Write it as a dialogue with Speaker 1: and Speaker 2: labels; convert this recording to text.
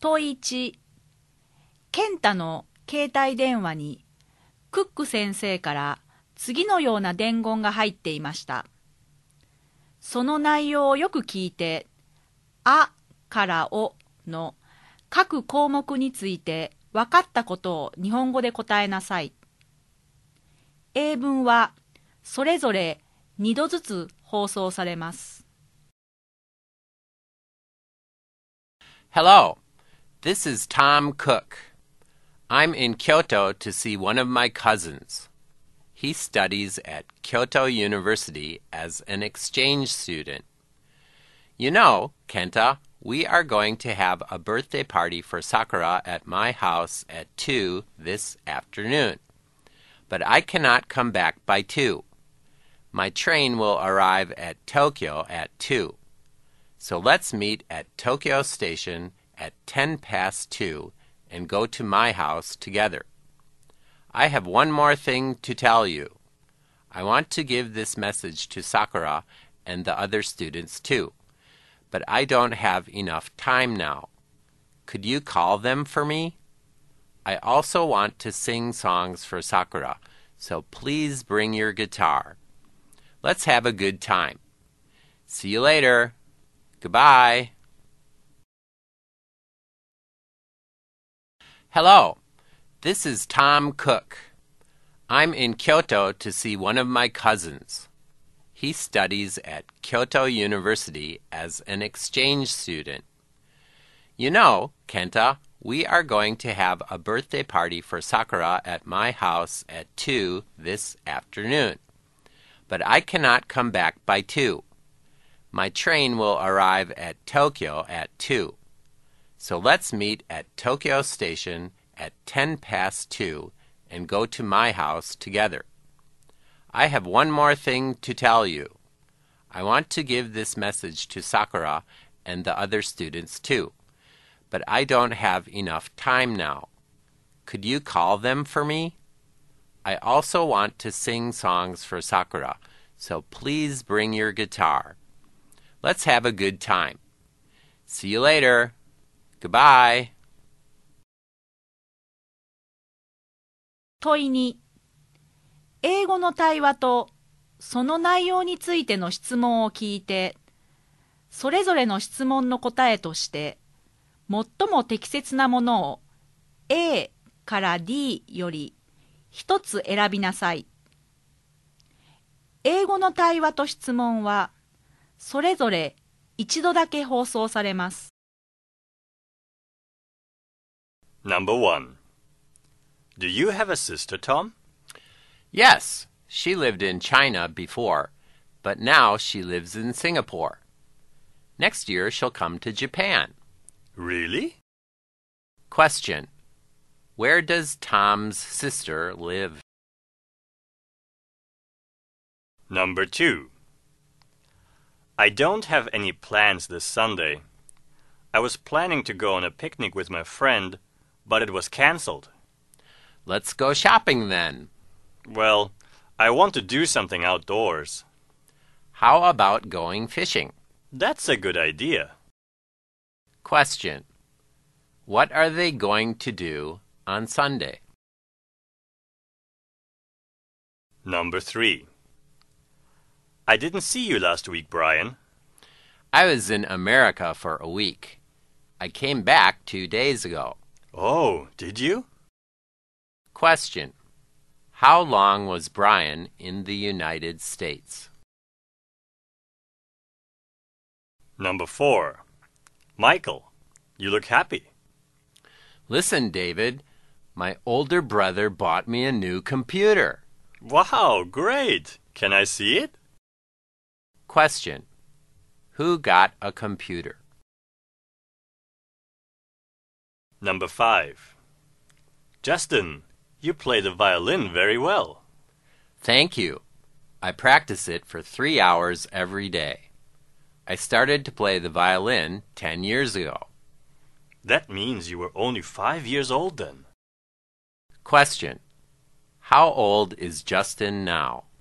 Speaker 1: 問1、健太の携帯電話にクック先生から次のような伝言が入っていました。その内容をよく聞いて、あからおの各項目について分かったことを日本語で答えなさい。英文はそれぞれ2度ずつ放送されます。
Speaker 2: Hello, this is Tom Cook. I'm in Kyoto to see one of my cousins. He studies at Kyoto University as an exchange student. You know, Kenta, we are going to have a birthday party for Sakura at my house at 2 this afternoon. But I cannot come back by 2. My train will arrive at Tokyo at 2. So let's meet at Tokyo Station at 10 past 2 and go to my house together. I have one more thing to tell you. I want to give this message to Sakura and the other students too, but I don't have enough time now. Could you call them for me? I also want to sing songs for Sakura, so please bring your guitar. Let's have a good time. See you later. Goodbye. Hello, this is Tom Cook. I'm in Kyoto to see one of my cousins. He studies at Kyoto University as an exchange student. You know, Kenta, we are going to have a birthday party for Sakura at my house at 2 this afternoon. But I cannot come back by 2. My train will arrive at Tokyo at 2. So let's meet at Tokyo Station at 10 past 2 and go to my house together. I have one more thing to tell you. I want to give this message to Sakura and the other students too, but I don't have enough time now. Could you call them for me? I also want to sing songs for Sakura, so please bring your guitar. Let's have a good time. See you later. Goodbye.
Speaker 1: 問2、英語の対話とその内容についての質問を聞いて、それぞれの質問の答えとして、最も適切なものを A から D より一つ選びなさい。英語の対話と質問は、それぞれ一度だけ放送されます。
Speaker 3: Number 1. Do you have a sister, Tom?
Speaker 2: Yes, she lived in China before, but now she lives in Singapore. Next year she'll come to Japan.
Speaker 3: Really?
Speaker 2: Question. Where does Tom's sister live?
Speaker 3: Number 2. I don't have any plans this Sunday. I was planning to go on a picnic with my friend, but it was cancelled.
Speaker 2: Let's go shopping then.
Speaker 3: Well, I want to do something outdoors.
Speaker 2: How about going fishing?
Speaker 3: That's a good idea.
Speaker 2: Question. What are they going to do on Sunday?
Speaker 3: Number 3. I didn't see you last week, Brian.
Speaker 2: I was in America for a week. I came back 2 days ago.
Speaker 3: Oh, did you?
Speaker 2: Question. How long was Brian in the United States?
Speaker 3: Number 4. Michael, you look happy.
Speaker 2: Listen, David, my older brother bought me a new computer.
Speaker 3: Wow, great! Can I see it?
Speaker 2: Question. Who got a computer?
Speaker 3: Number 5. Justin, you play the violin very well.
Speaker 2: Thank you. I practice it for 3 hours every day. I started to play the violin 10 years ago.
Speaker 3: That means you were only 5 years old then.
Speaker 2: Question. How old is Justin now?